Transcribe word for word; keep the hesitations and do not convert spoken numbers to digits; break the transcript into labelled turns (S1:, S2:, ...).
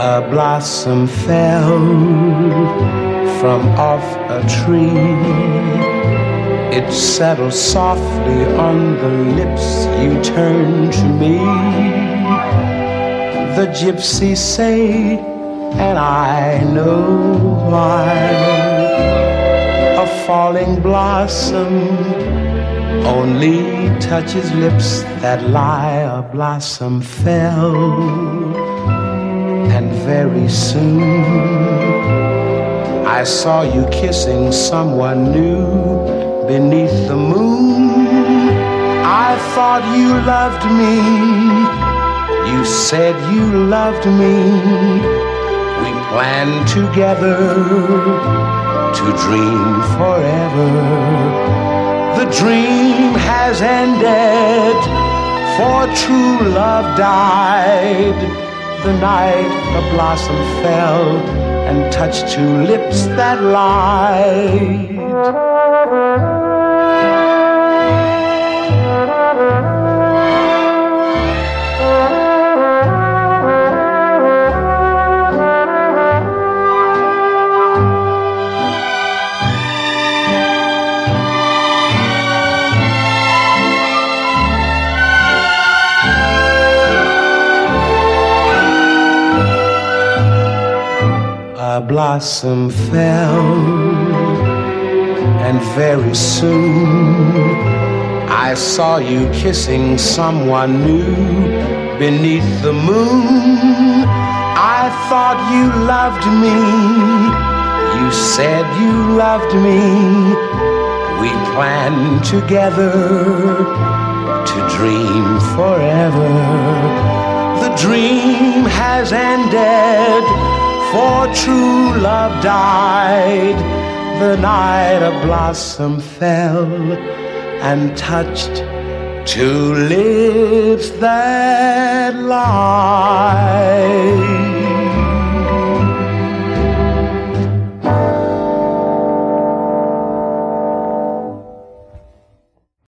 S1: A blossom fell from off a tree. It settled softly on the lips you turned to me. The gypsies say, and I know why, a falling blossom only touches lips that lie. A blossom fell, and very soon I saw you kissing someone new beneath the moon. I thought you loved me. You said you loved me. We planned together to dream forever. The dream has ended, for true love died. The night a blossom fell and touched two lips that lied. A blossom fell, and very soon I saw you kissing someone new beneath the moon. I thought you loved me. You said you loved me. We planned together to dream forever. The dream has ended, for true love died. The night a blossom fell and touched two lips that lied.